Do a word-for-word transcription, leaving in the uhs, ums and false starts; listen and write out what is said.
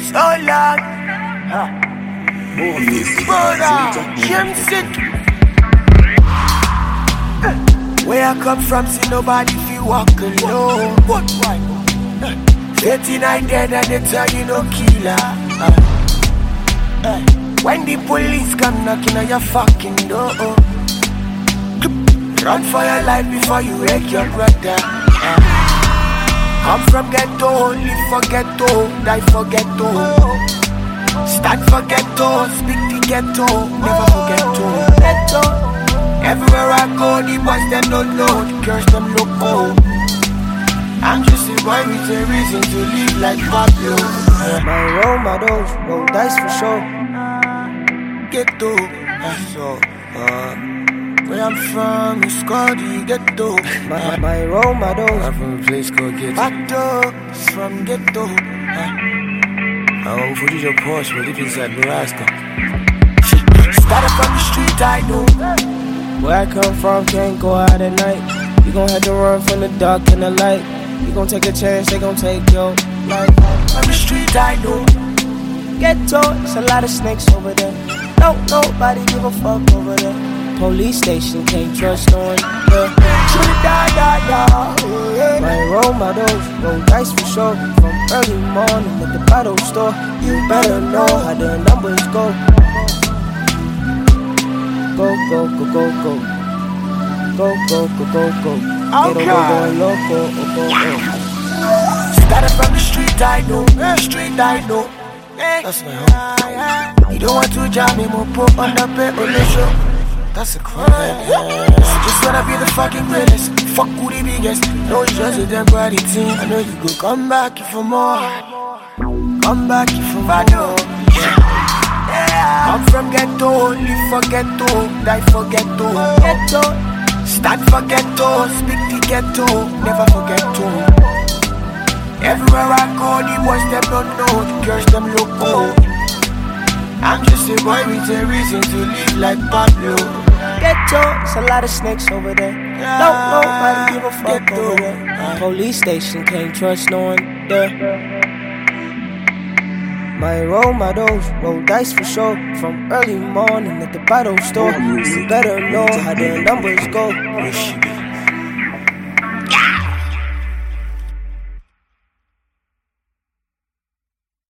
So long. Huh. Brother, Shemsit. Where I come from, see nobody feel walk alone. What right? thirty-nine dead and they tell you no killer. Uh, uh, when the police come knocking on your fucking door, run for your life before you wake your brother. Uh, come from ghetto, live for ghetto, die for ghetto. Stand for ghetto, speak the ghetto, never forget to ghetto. Everywhere I go, the boys them don't know, the girls them loco. I'm just a boy with a reason to live like Pablo. Uh, My role models, roll dice for sure. Ghetto, uh, so uh, where I'm from is called the ghetto. My, my role models, I'm from a place called Ghetto. Bato is from ghetto. Uh, I don't put your Porsche, but deep inside Nebraska. Started from the street, I know. where I come from can't go out at night. You gon' have to run from the dark and the light. You gon' take a chance, they gon' take your life. On the street I know. Ghetto, it's a lot of snakes over there. Don't nobody give a fuck over there. Police station, can't trust no one. Yeah. My role models, roll dice for sure. From early morning at the bottle store. You better know how the numbers go. Go, go, go, go, go. Go, go, go, go, go. Get over going loco, oh, go, go. Started from the street I know. The street I know. That's my home. You don't want to jam me, more put on the bed on the show. That's a crime. So just wanna be the fucking greatest. Fuck who the biggest. No, it's just a temporary thing. I know you go come back for more. Come back for more. I'm from ghetto, live for ghetto, die for ghetto. Ghetto, stand for ghetto, speak the ghetto, never forget to. Everywhere I go, the boys them don't know, the girls them loco. I'm just a boy with a reason to live like Pablo. Ghetto, it's a lot of snakes over there. Don't nobody give a fuck over there. Police station, can't trust no one there. My role models, roll dice for sure. From early morning at the bottle store. You better know how the numbers go.